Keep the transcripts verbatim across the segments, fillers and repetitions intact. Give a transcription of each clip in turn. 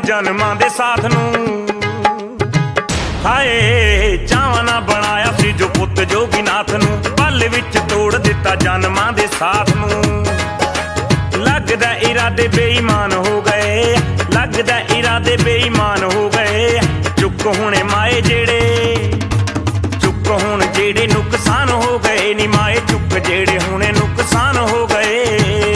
ਜਨਮਾਂ ਦੇ ਸਾਥ ਨੂੰ। ਹਾਏ ਚਾਵਾਂ ਨਾ ਬਣਾਇਆ ਸੀ ਜੋ ਪੁੱਤ ਜੋਗੀਨਾਥ ਨੂੰ, ਪਲ ਵਿੱਚ ਤੋੜ ਦਿੱਤਾ ਜਨਮਾਂ ਦੇ ਸਾਥ ਨੂੰ। ਲੱਗਦਾ ਇਰਾਦੇ ਬੇਈਮਾਨ ਹੋ ਗਏ, ਲੱਗਦਾ ਇਰਾਦੇ ਬੇਈਮਾਨ ਹੋ ਗਏ। ਚੁੱਕ ਹੁਣੇ ਮਾਏ ਜਿਹੜੇ, ਚੁੱਕ ਹੁਣ ਜਿਹੜੇ ਨੁਕਸਾਨ ਹੋ ਗਏ ਨੀ ਮਾਏ, ਚੁੱਕ ਜਿਹੜੇ ਹੁਣੇ ਨੁਕਸਾਨ ਹੋ ਗਏ।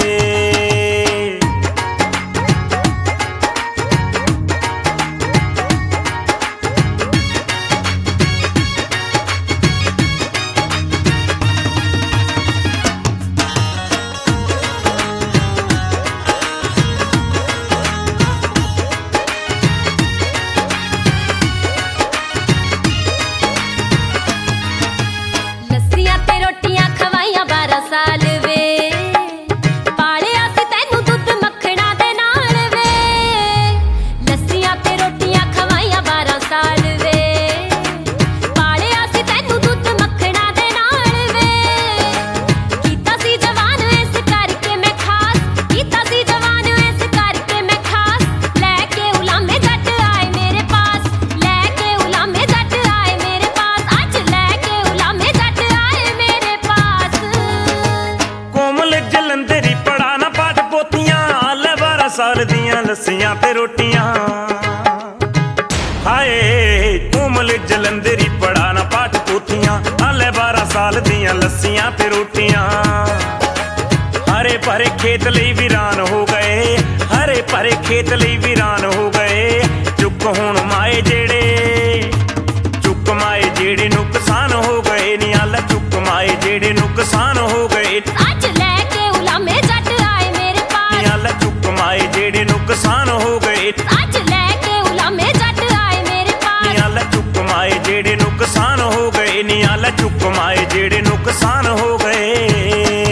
ਸਾਲ ਦੀਆਂ ਲੱਸੀਆਂ ਤੇ ਰੋਟੀਆਂ। ਹਾਏ ਕੋਮਲ ਜਲੰਧਰੀ ਪੜਾ ਨਾ ਪਾਠ ਪੋਥੀਆਂ, ਹਾਲੇ ਬਾਰਾਂ ਸਾਲ ਦੀਆਂ ਲੱਸੀਆਂ ਤੇ ਰੋਟੀਆਂ। ਹਰੇ ਭਰੇ ਖੇਤ ਲਈ ਵੀਰਾਨ ਹੋ ਗਏ, ਹਰੇ ਭਰੇ ਖੇਤ ਲਈ ਵੀਰਾਨ ਹੋ ਗਏ। ਚੁੱਕ ਹੁਣ ਮਾਏ ਜਿਹੜੇ, ਚੁੱਕ ਮਾਏ ਜਿਹੜੇ ਨੁਕਸਾਨ ਹੋ ਗਏ ਨੀ, ਆਲਾ ਚੁੱਕ ਮਾਏ ਜਿਹੜੇ ਨੁਕਸਾਨ ਹੋ ਗਏ। ਅੱਜ ਲੈ ਕੇ ਉਲਾਮੇ ਜੱਟ ਆਏ ਮੇਰੇ ਪਾਸ, ਆਲਾ ਚੁੱਕ ਮਾਏ ਜਿਹੜੇ ਨੁਕਸਾਨ ਹੋ ਗਏ। ਅੱਜ ਲੈ ਕੇ ਉਲਾਮੇ ਜੱਟ ਆਏ ਮੇਰੇ ਪਾਸ, ਨੀ ਆਲਾ ਚੁੱਕ ਮਾਏ ਜਿਹੜੇ ਨੁਕਸਾਨ ਹੋ ਗਏ ਨੀ, ਆਲਾ ਚੁੱਕ ਮਾਏ ਜਿਹੜੇ ਨੁਕਸਾਨ ਹੋ ਗਏ।